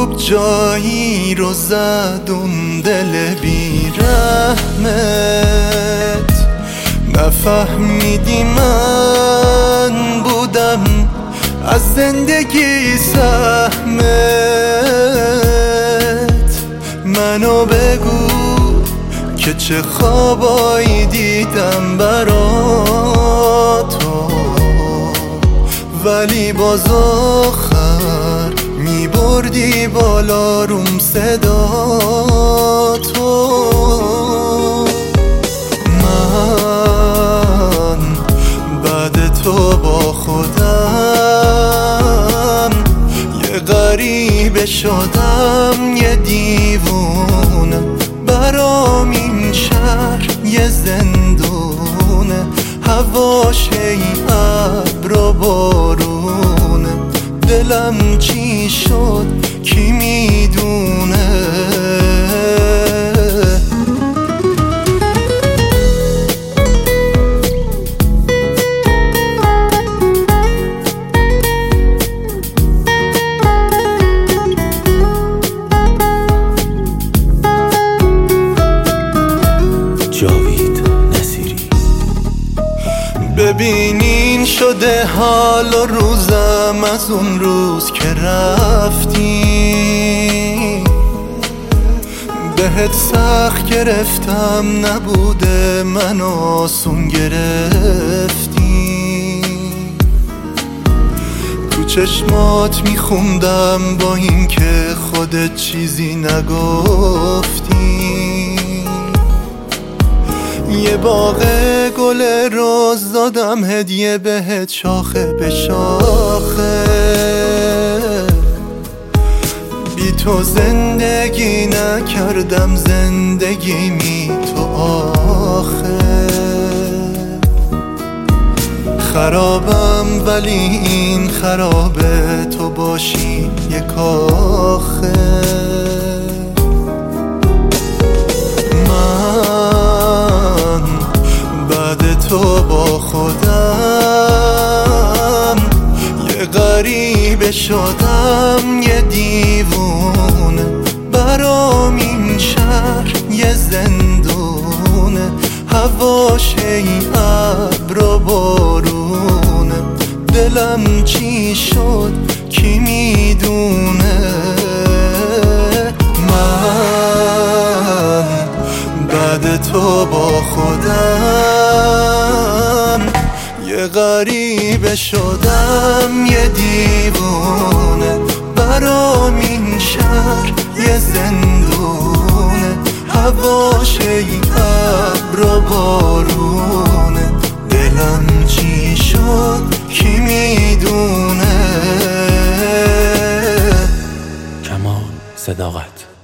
خوب جایی رو زد اون دل بی‌رحمت. نفهمیدی من بودم از زندگی سهمت. منو بگو که چه خوابایی دیدم برا تو، ولی باز آخر میبردی بالا روم صدا تو. من بعد تو با خودم یه غریبه شدم، یه دیوونه. برام این شهر یه زندونه، هواش ای ابر و بارونه. دلم چی شد کی میدونه. ببینین شده حال و روزم از اون روز که رفتی. بهت سخت گرفتم نبوده منو آسون گرفتی. تو چشمات میخوندم با این که خودت چیزی نگفتی. یه باغ گل روز دادم هدیه بهت شاخه به شاخه. بی تو زندگی نکردم، زندگیمی تو آخه. خرابم ولی این خرابه تو باشی یه کاخه. تو با خودم یه غریبه شدم، یه دیوونه. برام این شهر یه زندونه، هواش ای ابر و بارونه. دلم چی شد کی میدونه. من بعد تو با خودم یه غریبه شدم، یه دیوونه. برام این شهر یه زندونه، هواش ای ابر و بارونه. دلم چی شد کی میدونه. کمال صداقت.